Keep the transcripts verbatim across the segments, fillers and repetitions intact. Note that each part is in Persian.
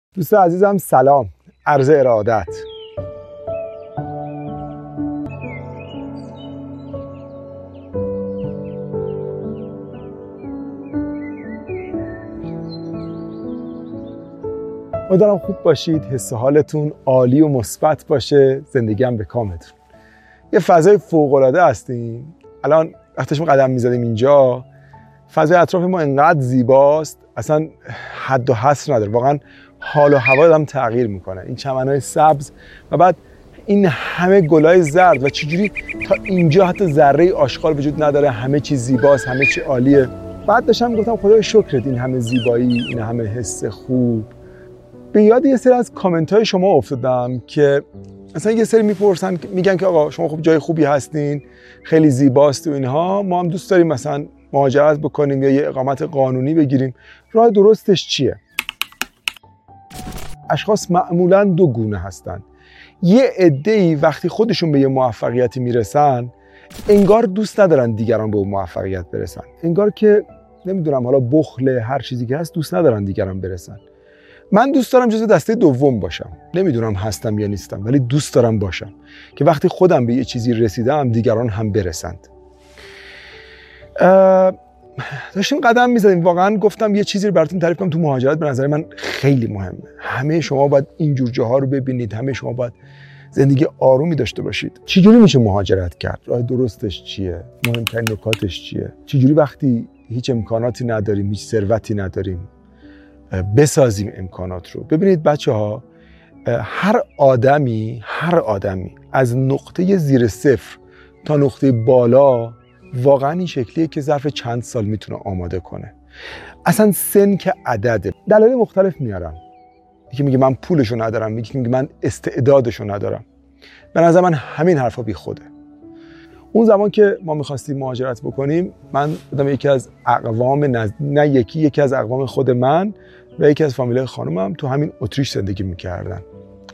دوست عزیزم سلام، عرض ارادت. امیدوارم خوب باشید، حس حالتون عالی و مثبت باشه، زندگی هم به کامتون. یه فضای فوق‌العاده هستیم. الان وقتی ما قدم می‌زدیم اینجا، فضای اطراف ما انقدر زیباست، اصلا حد و حصر نداره. واقعا حال و هوا هم تغییر میکنه. این چمن‌های سبز و بعد این همه گلای زرد و چجوری تا اینجا حتی ذره آشغال وجود نداره، همه چیز زیباست، همه چی عالیه. بعد داشتم گفتم خدای شکرت، این همه زیبایی، این همه حس خوب. به یاد یه سری از کامنت‌های شما افتادم که مثلا یه سری میپرسن، میگن که آقا شما خب جای خوبی هستین، خیلی زیباست و اینها، ما هم دوست داریم مثلا مهاجرت بکنیم یا یه اقامت قانونی بگیریم، راه درستش چیه؟ اشخاص معمولاً دو گونه هستن. یه عده‌ای وقتی خودشون به یه موفقیتی میرسن، انگار دوست ندارن دیگران به اون موفقیت برسن. انگار که نمیدونم، حالا بخل هر چیزی که هست، دوست ندارن دیگران برسن. من دوست دارم جزو دسته دوم باشم. نمیدونم هستم یا نیستم، ولی دوست دارم باشم که وقتی خودم به یه چیزی رسیدم، دیگران هم برسند. داشتیم قدم میزدیم، واقعا گفتم یه چیزی رو براتون تعریف کنم. تو مهاجرت به نظر من خیلی مهمه. همه شما باید اینجور جاها رو ببینید، همه شما باید زندگی آرومی داشته باشید. چجوری میشه مهاجرت کرد؟ راه درستش چیه؟ مهمترین نکاتش چیه؟ چجوری وقتی هیچ امکاناتی نداریم، هیچ ثروتی نداریم، بسازیم امکانات رو؟ ببینید بچه‌ها، هر آدمی هر آدمی از نقطه زیر صفر تا نقطه بالا واقعا این شکلیه که ظرف چند سال میتونه آماده کنه. اصلا سن که عدده. دلایل مختلف میارن. یکی میگه من پولشو ندارم، یکی میگه من استعدادشو ندارم. به نظر من همین حرفا بی خوده. اون زمان که ما میخواستیم مهاجرت بکنیم، من بودم یکی از اقوام نز... نه یکی یکی از اقوام خود من و یکی از فامیلای خانومم تو همین اتریش زندگی میکردن.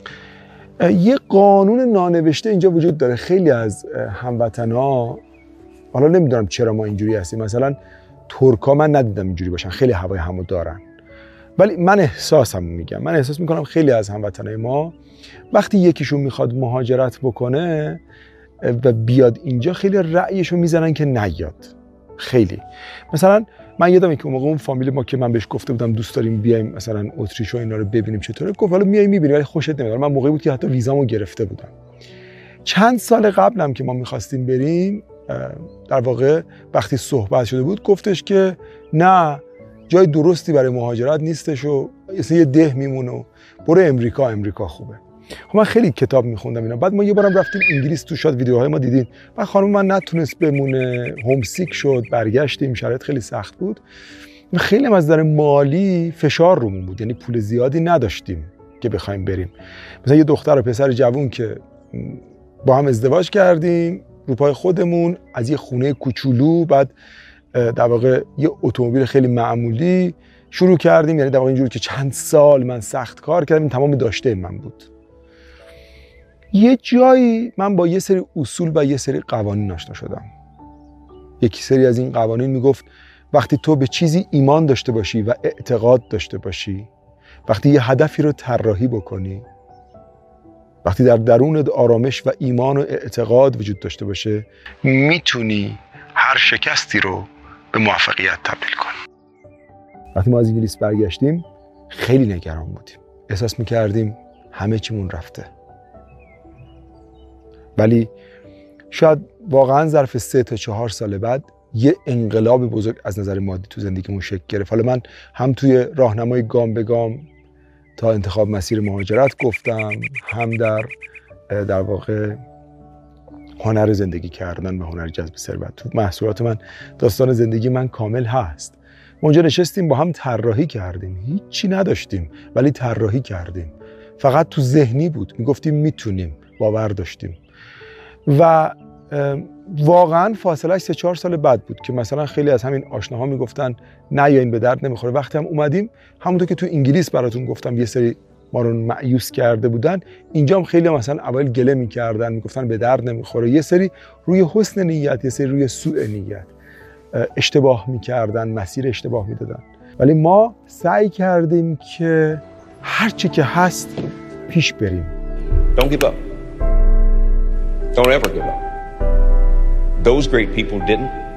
یه قانون نانوشته اینجا وجود داره. خیلی از هموطنا، حالا نمیدونم چرا ما اینجوری هستیم، مثلا ترکا من ندیدم اینجوری باشن، خیلی هوای همو دارن، ولی من احساسم میگم، من احساس میکنم خیلی از هموطنای ما وقتی یکیشون میخواد مهاجرت بکنه و بیاد اینجا، خیلی رأیشو میزنن که نیاد. خیلی مثلا من یادمه که اون موقع اون فامیل ما که من بهش گفته بودم دوست داریم بیایم مثلا اتریش و اینا رو ببینیم چطوره، گفت حالا میای میبینی ولی خوشت نمیاد. من موقعی بود که حتی ویزامو گرفته بودم. چند سال قبلم که ما میخواستیم بریم، در واقع وقتی صحبت شده بود، گفتش که نه، جای درستی برای مهاجرت نیستش و یه ده میمونه و برو امریکا، امریکا خوبه. خب من خیلی کتاب میخوندم اینا. بعد ما یه بارم رفتیم انگلیس، تو شاید ویدیوهای ما دیدین. بعد خانم من نتونست بمونه، هومسیک شد، برگشتیم، شرایط خیلی سخت بود. خیلی از نظر مالی فشار رومون بود، یعنی پول زیادی نداشتیم که بخوایم بریم. مثلا یه دختر و پسر جوون که با هم ازدواج کردیم رو پای خودمون، از یه خونه کوچولو، بعد در واقع یه اتومبیل خیلی معمولی شروع کردیم. یعنی در واقع اینجوری که چند سال من سخت کار کردم، تمام داشته من بود. یه جایی من با یه سری اصول و یه سری قوانین آشنا شدم. یکی سری از این قوانین میگفت وقتی تو به چیزی ایمان داشته باشی و اعتقاد داشته باشی، وقتی یه هدفی رو طراحی بکنی، وقتی در درونت آرامش و ایمان و اعتقاد وجود داشته باشه، میتونی هر شکستی رو به موفقیت تبدیل کنی. وقتی ما از انگلیس برگشتیم خیلی نگران بودیم. احساس میکردیم همه چیمون رفته. ولی شاید واقعا ظرف سه تا چهار سال بعد یه انقلاب بزرگ از نظر مادی تو زندگیمون شکل گرفت. حالا من هم توی راهنمای گام به گام تا انتخاب مسیر مهاجرت گفتم، هم در در واقع هنر زندگی کردن و هنر جذب ثروت. تو محصولات من داستان زندگی من کامل هست. اونجا نشستیم با هم طراحی کردیم، هیچی نداشتیم ولی طراحی کردیم. فقط تو ذهنی بود، میگفتیم میتونیم، باور داشتیم. و واقعا فاصله سه چهار سال بعد بود که مثلا خیلی از همین آشناها میگفتن نه یا این به درد نمیخوره. وقتی هم اومدیم، همونطور که تو انگلیس براتون گفتم یه سری ما رو مایوس کرده بودن، اینجا هم خیلی مثلا اول گله میکردن، میگفتن به درد نمیخوره. یه سری روی حسن نیت، یه سری روی سوء نیت اشتباه میکردن، مسیر اشتباه میدادن. ولی ما سعی کردیم که هر چی که هست پیش بریم. Don't give up. Don't ever give up. Those great people didn't.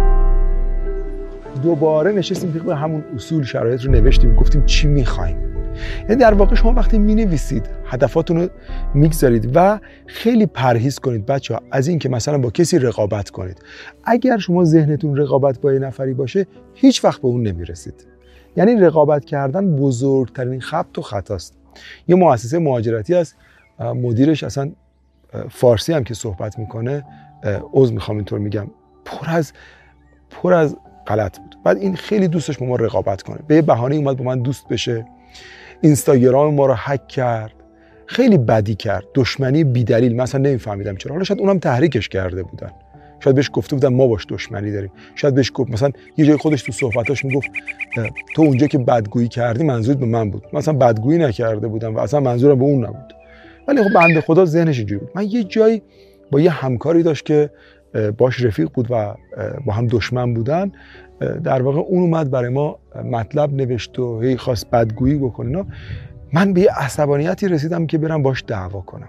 دوباره نشستیم طبق همون اصول شرایط رو نوشتیم، گفتیم چی میخوایم. یعنی در واقع شما وقتی مینویسید هدفاتون رو میگذارید و خیلی پرهیز کنید بچه‌ها از این که مثلا با کسی رقابت کنید. اگر شما ذهنتون رقابت با یه نفری باشه هیچ وقت به اون نمیرسید. یعنی رقابت کردن بزرگترین خبط و خطاست. یه مؤسسه مهاجرتی هست، مدیرش اصلا فارسی هم که صحبت میکنه، عذر میخوام اینطور میگم، پر از پر از غلط بود. بعد این خیلی دوستش با ما رقابت کنه، به یه بهانه اومد با من دوست بشه، اینستاگرام ما رو هک کرد، خیلی بدی کرد، دشمنی بی‌دلیل. مثلا نمیفهمیدم چرا. حالا شاید اونم تحریکش کرده بودن، شاید بهش گفته بودن ما باش دشمنی داریم، شاید بهش گفت مثلا یه جای خودش تو صحبتاش میگفت تو اونجا که بدگویی کردی منظورت به من بود. مثلا بدگویی نکرده بودم و اصلا منظورم به اون نبود. ولی خب بنده خدا ذهنش اینجوری بود. من یه جایی با یه همکاری داشت که باش رفیق بود و با هم دشمن بودن، در واقع اون اومد برای ما مطلب نوشت و هی خواست بدگویی بکنه. من به یه عصبانیتی رسیدم که برم باش دعوا کنم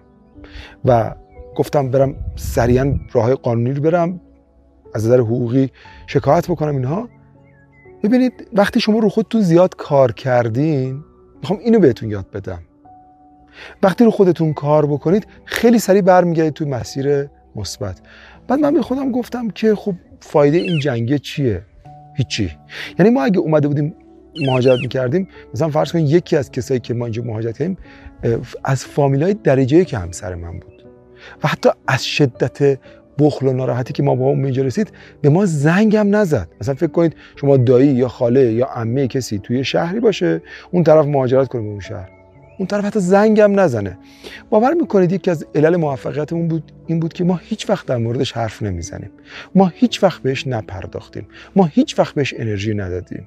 و گفتم برم سریعا راه قانونی رو برم از نظر حقوقی شکایت بکنم اینها. ببینید وقتی شما رو خودتون زیاد کار کردین، میخوام اینو بهتون یاد بدم، وقتی رو خودتون کار بکنید خیلی سریع برمیگردید توی مسیر مثبت. بعد من به خودم گفتم که خب فایده این جنگه چیه؟ هیچی. یعنی ما اگه اومده بودیم مهاجرت میکردیم، مثلا فرض کنید یکی از کسایی که ما اینجا مهاجرت کردیم از فامیلای درجه که همسر من بود و حتی از شدت بخل و ناراحتی که ما با اون اینجا رسید به ما زنگ هم نزد. مثلا فکر کنید شما دایی یا خاله یا عمه کسی توی شهری باشه، اون طرف مهاجرت کنه به اون شهر، اون طرف حتی زنگ هم نزنه. باور میکنید یکی از علل موفقیتمون بود این بود که ما هیچ وقت در موردش حرف نمیزنیم، ما هیچ وقت بهش نپرداختیم، ما هیچ وقت بهش انرژی ندادیم.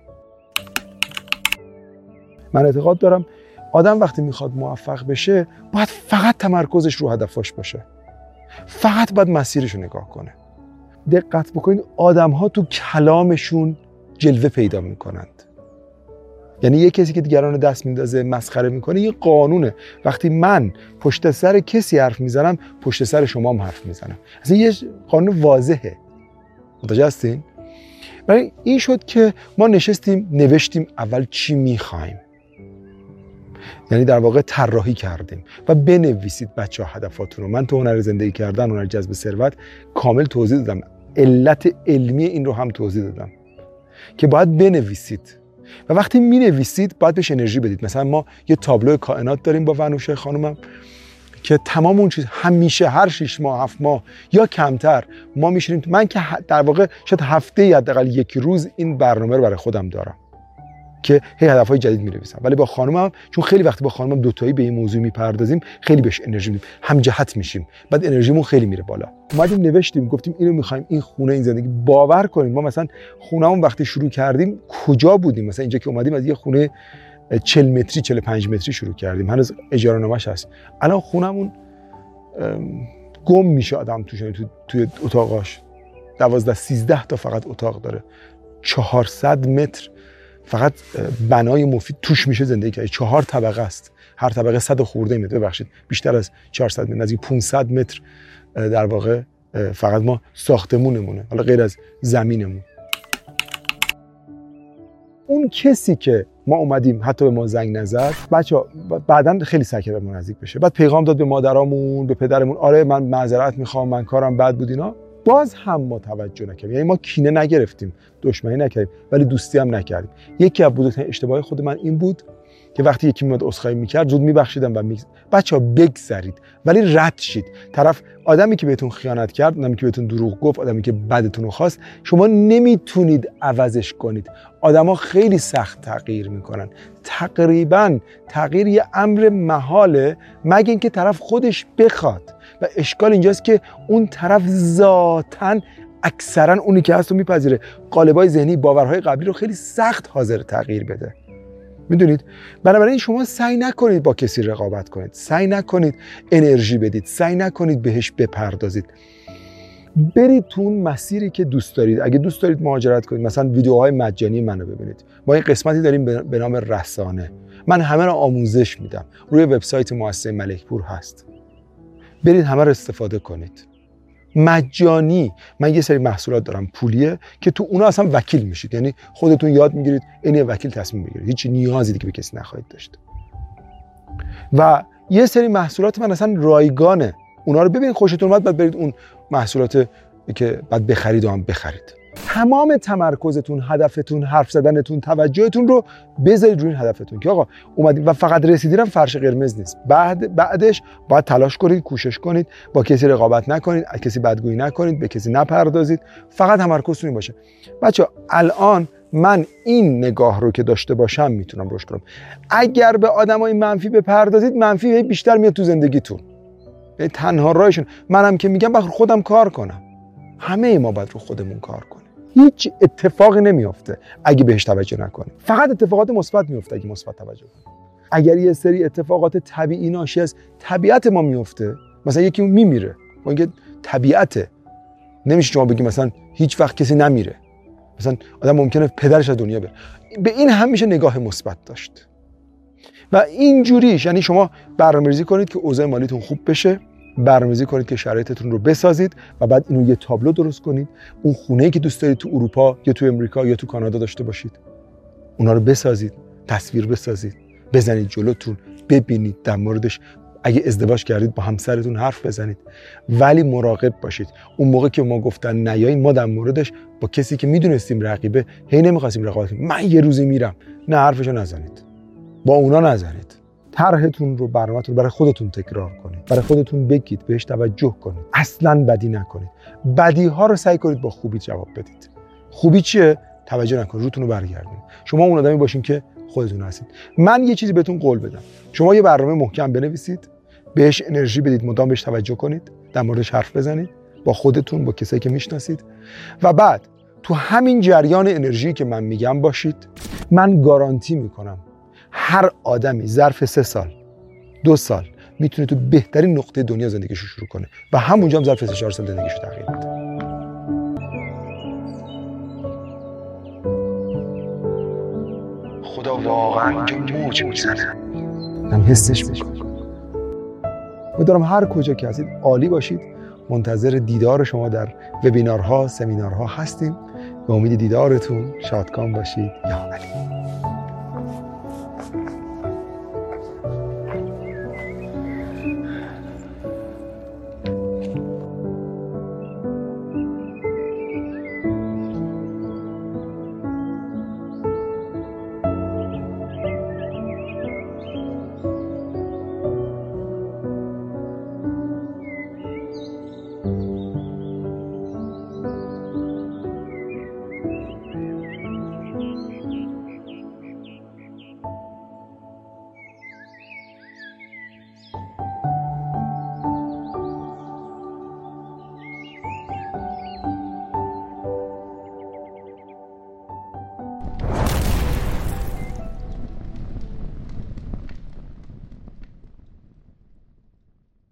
من اعتقاد دارم آدم وقتی میخواد موفق بشه باید فقط تمرکزش رو هدفاش باشه، فقط باید مسیرش رو نگاه کنه. دقت بکنید آدم ها تو کلامشون جلوه پیدا میکنند. یعنی یه کسی که دیگران رو دست میندازه مسخره میکنه یه قانونه. وقتی من پشت سر کسی حرف میزنم پشت سر شما هم حرف میزنم. اصلا یه قانون واضحه. متوجه هستین؟ برای این شد که ما نشستیم نوشتیم اول چی میخوایم، یعنی در واقع طراحی کردیم و بنویسید بچه ها هدفاتون رو. من تو هنر زندگی کردن، هنر جذب ثروت کامل توضیح دادم، علت علمی این رو هم توضیح دادم که باید بنویسید و وقتی می نویسید باید بهش انرژی بدید. مثلا ما یه تابلو کائنات داریم با ونوشه خانومم که تمام اون چیز همیشه هر شش ماه هفت ماه یا کمتر ما میشینیم. من که در واقع شاید هفته یا حداقل یک روز این برنامه رو برای خودم دارم که هی هدفهای جدید می‌نویسم. ولی با خانومم چون خیلی وقتی با خانومم دوتایی به این موضوع میپردازیم خیلی بهش انرژی میدیم، هم جهت میشیم، بعد انرژیمون خیلی میره بالا. اومدیم نوشتیم گفتیم اینو می‌خوایم، این خونه، این زندگی. باور کنید ما مثلا خونه‌مون وقتی شروع کردیم کجا بودیم؟ مثلا اینجا که اومدیم از یه خونه چهل متری چهل و پنج متری شروع کردیم، هنوز اجاره نامش هست. الان خونمون گم میشه آدم توش، تو توی اتاقاش دوازده سیزده تا فقط اتاق داره، چهارصد متر فقط بنای مفید توش میشه زندگی کرد. چهار طبقه است، هر طبقه صد خورده متر، ببخشید بیشتر از چهارصد متر، نزدیک پانصد متر در واقع فقط ما ساختمونمونه، حالا غیر از زمینمون. اون کسی که ما اومدیم حتی به ما زنگ نزد، بچه‌ها بعداً خیلی سعی کرد به ما نزدیک بشه، بعد پیغام داد به مادرامون، به پدرمون، آره من معذرت میخوام، من کارم بد بود اینا. باز هم ما توجه نکردیم. یعنی ما کینه نگرفتیم، دشمنی نکردیم، ولی دوستی هم نکردیم. یکی از بزرگترین اشتباهات خود من این بود که وقتی یکی میاد عذرخواهی میکرد زود میبخشیدم و می بچه‌ها بگذرید ولی رد شید. طرف آدمی که بهتون خیانت کرد، آدمی که بهتون دروغ گفت، آدمی که بدتون رو خواست، شما نمیتونید عوضش کنید. آدما خیلی سخت تغییر میکنن. تقریبا تغییر یه امر محاله مگه اینکه طرف خودش بخواد. و اشکال اینجاست که اون طرف ذاتاً اکثرا اونی که هست رو میپذیره. قالب‌های ذهنی، باورهای قبلی رو خیلی سخت حاضر تغییر بده. میدونید؟ بنابراین شما سعی نکنید با کسی رقابت کنید، سعی نکنید انرژی بدید، سعی نکنید بهش بپردازید. برید تو اون مسیری که دوست دارید. اگه دوست دارید مهاجرت کنید، مثلا ویدیوهای مجانی منو ببینید. ما این قسمتی داریم به نام رسانه. من همه رو آموزش میدم، روی وبسایت مؤسسه ملکپور هست، برید همه رو استفاده کنید، مجانی. من یه سری محصولات دارم پولیه که تو اونا اصلا وکیل میشید، یعنی خودتون یاد میگیرید این وکیل تصمیم بگیرید، هیچ نیازی دیگه به کسی نخواهید داشت. و یه سری محصولات من اصلا رایگانه، اونا رو ببینید خوشتون اومد بعد برید اون محصولات که بعد بخرید و هم بخرید. تمام تمرکزتون، هدفتون، حرف زدنتون، توجهتون رو بذارید روی این هدفتون که آقا اومدید و فقط رسیدین فرش قرمز نیست. بعد بعدش باید تلاش کنید، کوشش کنید، با کسی رقابت نکنید، از کسی بدگویی نکنید، به کسی نپردازید، فقط تمرکزتون این باشه. بچه‌ها الان من این نگاه رو که داشته باشم میتونم رشد کنم. اگر به آدمای منفی بپردازید، منفی بیشتر میاد تو زندگیتون. یعنی تنها راهشون، منم که میگم بخاطر خودم کار کنم. همه ما باید رو خودمون کار کنیم. هیچ اتفاقی نمیافته اگه بهش توجه نکنیم. فقط اتفاقات مثبت میفته اگه مثبت توجه کنیم. اگر یه سری اتفاقات طبیعی ناشی از طبیعت ما میفته، مثلا یکی میمیره، ما میگه طبیعته. نمیشه شما بگی مثلا هیچ وقت کسی نمیره. مثلا آدم ممکنه پدرش از دنیا بره. به این هم میشه نگاه مثبت داشت. و اینجوریش یعنی شما برنامه‌ریزی کنید که اوضاع مالیتون خوب بشه، برنامه‌ریزی کنید که شرایطتون رو بسازید و بعد اینو یه تابلو درست کنید. اون خونه‌ای که دوست دارید تو اروپا یا تو امریکا یا تو کانادا داشته باشید، اونا رو بسازید، تصویر بسازید، بزنید جلوتون، ببینید در موردش. اگه ازدواج کردید با همسرتون حرف بزنید، ولی مراقب باشید. اون موقع که ما گفتن نیاین، ما در موردش با کسی که میدونستیم رقیبه هی نمی‌خواستیم رقابت کنیم. من یه روزی میرم، نه حرفشو نزنید، با اونا نزنید. طرحتون رو، برنامه‌تون رو برای خودتون تکرار کنید، برای خودتون بگید، بهش توجه کنید، اصلاً بدی نکنید. بدی‌ها رو سعی کنید با خوبی جواب بدید. خوبی چیه؟ توجه نکنید، روتون رو برگردونید. شما اون آدمی باشین که خودتون هستید. من یه چیزی بهتون قول بدم، شما یه برنامه محکم بنویسید، بهش انرژی بدید، مدام بهش توجه کنید، در موردش حرف بزنید با خودتون، با کسایی که میشناسید، و بعد تو همین جریان انرژی که من میگم باشید. من گارانتی میکنم هر آدمی ظرف سه سال، دو سال میتونه تو بهترین نقطه دنیا زندگیشو شروع کنه و همونجا هم ظرف سه چهار سال زندگیشو تغییر بده. خدا واقعا که موج میزنه، من حسش میکنم. امیدوارم هر کجا که هستید عالی باشید. منتظر دیدار شما در وبینارها، سمینارها هستیم. به امید دیدارتون. شادکام باشید. یا علی.